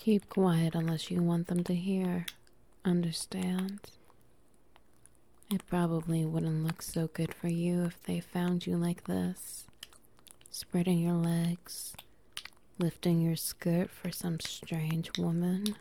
Keep quiet unless you want them to hear. Understand? It probably wouldn't look so good for you if they found you like this, spreading your legs, lifting your skirt for some strange woman.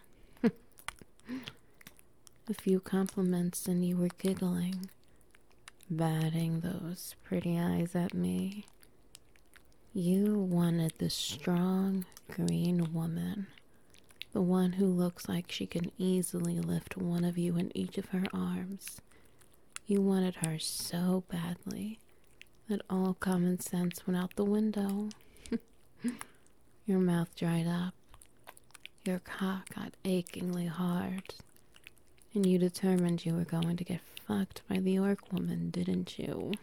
A few compliments and you were giggling, batting those pretty eyes at me. You wanted the strong, green woman, the one who looks like she can easily lift one of you in each of her arms. You wanted her so badly that all common sense went out the window. Your mouth dried up, your cock got achingly hard, and you determined you were going to get fucked by the orc woman, didn't you?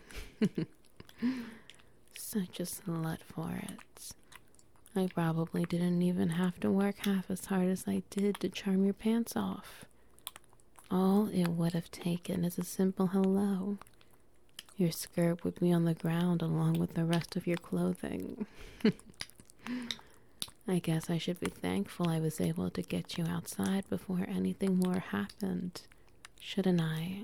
Such a slut for it. I probably didn't even have to work half as hard as I did to charm your pants off. All it would have taken is a simple hello. Your skirt would be on the ground along with the rest of your clothing. I guess I should be thankful I was able to get you outside before anything more happened, shouldn't I?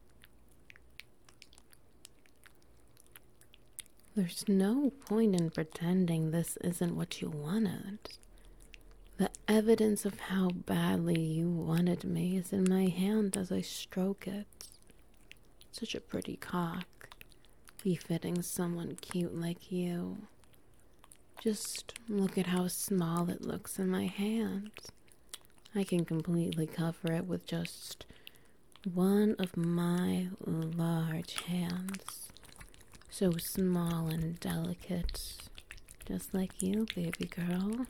There's no point in pretending this isn't what you wanted. The evidence of how badly you wanted me is in my hand as I stroke it. Such a pretty cock, befitting someone cute like you. Just look at how small it looks in my hand. I can completely cover it with just one of my large hands. So small and delicate, just like you, baby girl.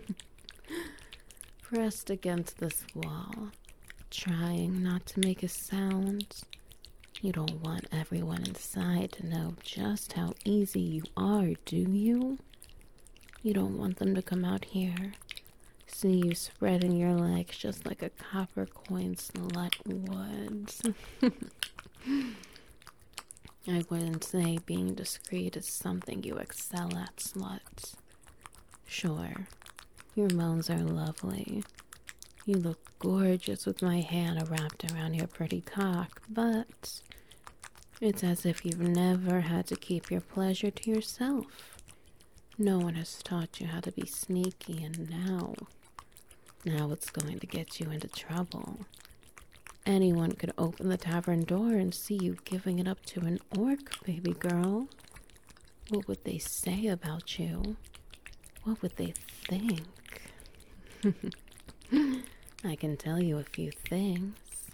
Pressed against this wall, trying not to make a sound. You don't want everyone inside to know just how easy you are, do you? You don't want them to come out here, see you spreading your legs just like a copper coin slut would. I wouldn't say being discreet is something you excel at, slut. Sure, your moans are lovely. You look gorgeous with my hand wrapped around your pretty cock, but it's as if you've never had to keep your pleasure to yourself. No one has taught you how to be sneaky, and now it's going to get you into trouble. Anyone could open the tavern door and see you giving it up to an orc, baby girl. What would they say about you? What would they think? I can tell you a few things.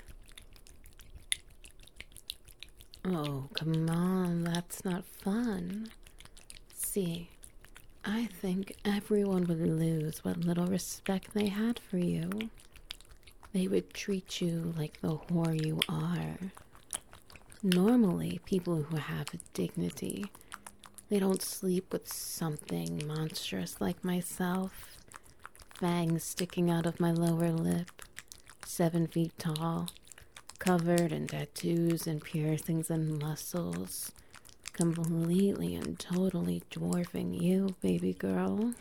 Oh, come on, that's not fun. See, I think everyone would lose what little respect they had for you. They would treat you like the whore you are. Normally, people who have dignity, they don't sleep with something monstrous like myself. Fangs sticking out of my lower lip, 7 feet tall, covered in tattoos and piercings and muscles, completely and totally dwarfing you, baby girl.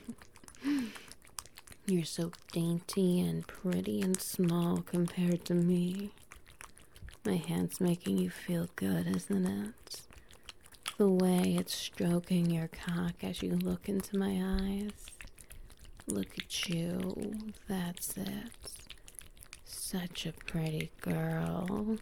You're so dainty and pretty and small compared to me. My hand's making you feel good, isn't it? The way it's stroking your cock as you look into my eyes. Look at you, that's it. Such a pretty girl.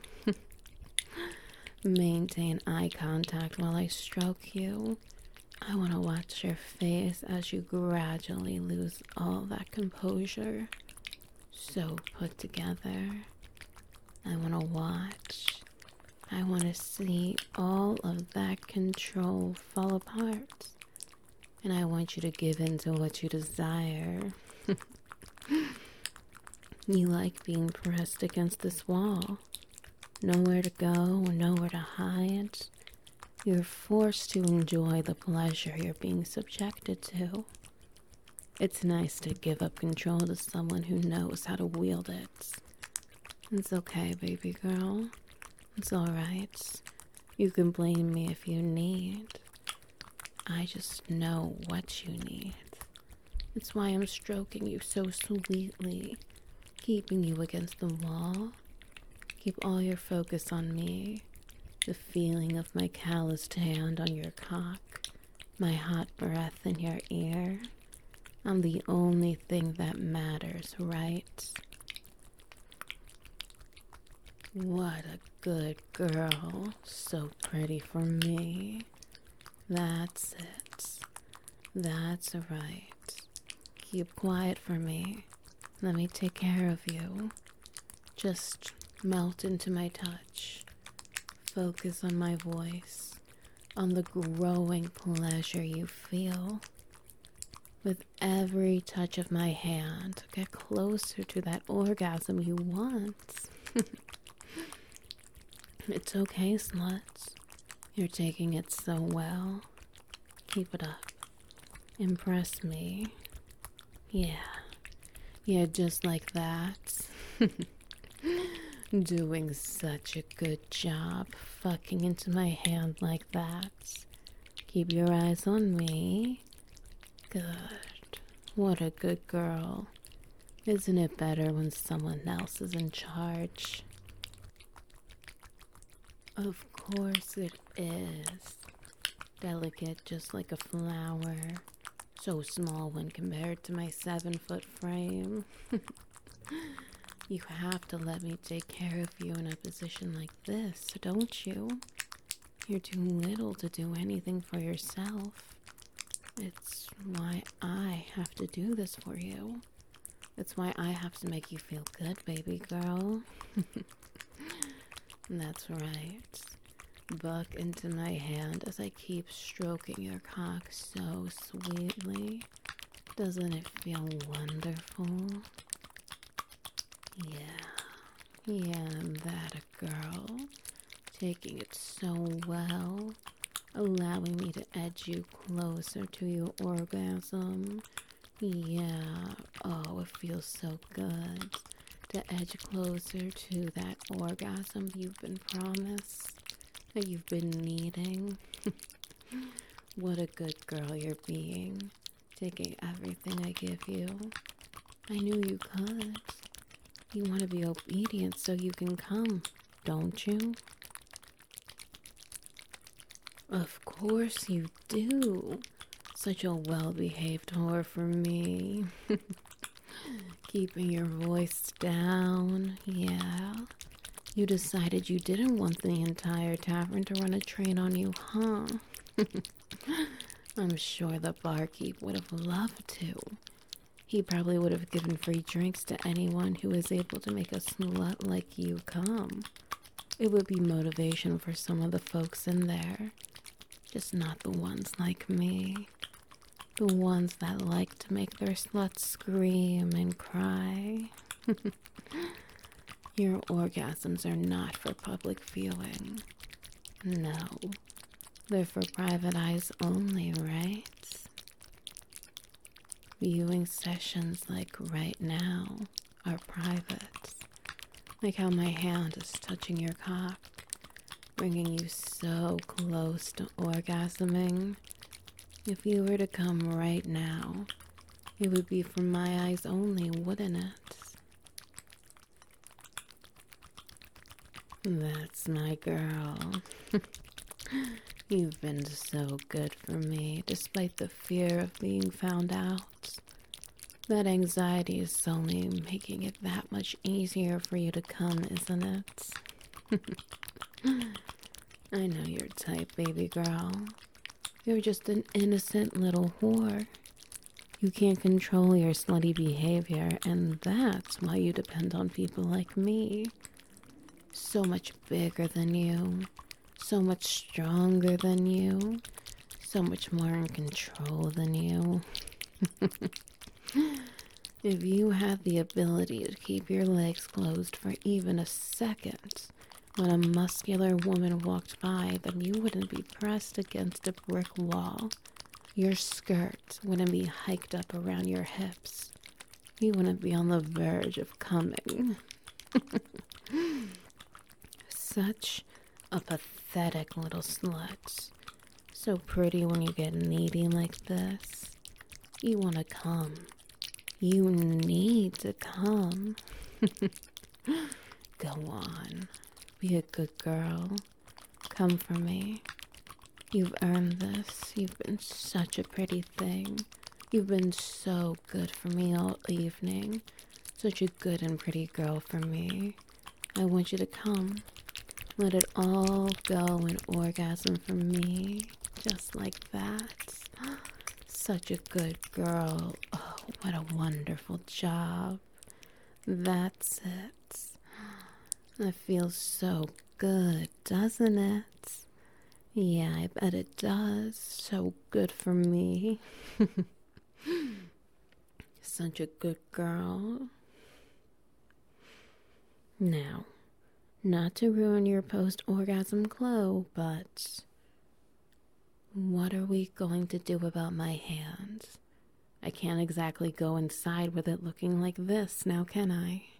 Maintain eye contact while I stroke you. I want to watch your face as you gradually lose all that composure. So put together. I want to watch. I want to see all of that control fall apart. And I want you to give in to what you desire. You like being pressed against this wall. Nowhere to go, nowhere to hide. You're forced to enjoy the pleasure you're being subjected to. It's nice to give up control to someone who knows how to wield it. It's okay, baby girl. It's alright. You can blame me if you need. I just know what you need. It's why I'm stroking you so sweetly, keeping you against the wall. Keep all your focus on me, the feeling of my calloused hand on your cock, my hot breath in your ear. I'm the only thing that matters, right? What a good girl. So pretty for me. That's it. That's right. Keep quiet for me. Let me take care of you. Just melt into my touch. Focus on my voice, on the growing pleasure you feel. With every touch of my hand, get closer to that orgasm you want. It's okay, sluts. You're taking it so well. Keep it up. Impress me. Yeah, just like that. Doing such a good job fucking into my hand like that. Keep your eyes on me. Good. What a good girl. Isn't it better when someone else is in charge? Of course it is. Delicate just like a flower. So small when compared to my 7-foot frame. You have to let me take care of you in a position like this, don't you? You're too little to do anything for yourself. It's why I have to do this for you. It's why I have to make you feel good, baby girl. That's right. Buck into my hand as I keep stroking your cock so sweetly. Doesn't it feel wonderful? Yeah, I'm that a girl. Taking it so well. Allowing me to edge you closer to your orgasm. Yeah, oh, it feels so good to edge closer to that orgasm you've been promised, that you've been needing. What a good girl you're being, taking everything I give you. I knew you could. You want to be obedient so you can come, don't you? Of course you do. Such a well-behaved whore for me. Keeping your voice down, yeah. You decided you didn't want the entire tavern to run a train on you, huh? I'm sure the barkeep would have loved to. He probably would have given free drinks to anyone who was able to make a slut like you come. It would be motivation for some of the folks in there. Just not the ones like me. The ones that like to make their sluts scream and cry. Your orgasms are not for public viewing. No, they're for private eyes only, right? Viewing sessions like right now are private. Like how my hand is touching your cock, bringing you so close to orgasming. If you were to come right now, it would be for my eyes only, wouldn't it? That's my girl. You've been so good for me, despite the fear of being found out. That anxiety is only making it that much easier for you to come, isn't it? I know your type, baby girl. You're just an innocent little whore. You can't control your slutty behavior, and that's why you depend on people like me. So much bigger than you, so much stronger than you, so much more in control than you. If you had the ability to keep your legs closed for even a second when a muscular woman walked by, then you wouldn't be pressed against a brick wall. Your skirt wouldn't be hiked up around your hips. You wouldn't be on the verge of coming. Such a pathetic little slut. So pretty when you get needy like this. You want to come. You need to come. Go on. Be a good girl. Come for me. You've earned this. You've been such a pretty thing. You've been so good for me all evening. Such a good and pretty girl for me. I want you to come. Let it all go in orgasm for me. Just like that. Such a good girl. Oh, what a wonderful job. That's it. That feels so good, doesn't it? Yeah, I bet it does. So good for me. Such a good girl. Now, not to ruin your post-orgasm glow, but what are we going to do about my hand? I can't exactly go inside with it looking like this now, can I?